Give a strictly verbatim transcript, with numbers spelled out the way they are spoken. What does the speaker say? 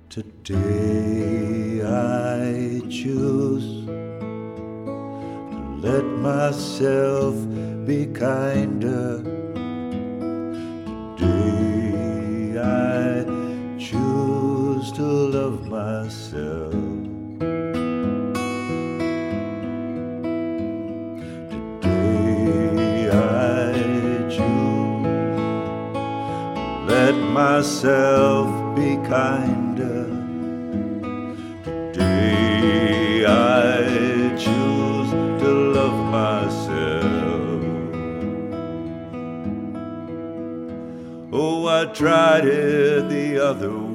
Today I choose to let myself be kinder. Today I choose to love myself. Today I choose to let myself be kinder. Today I choose to love myself. Oh, I tried it the other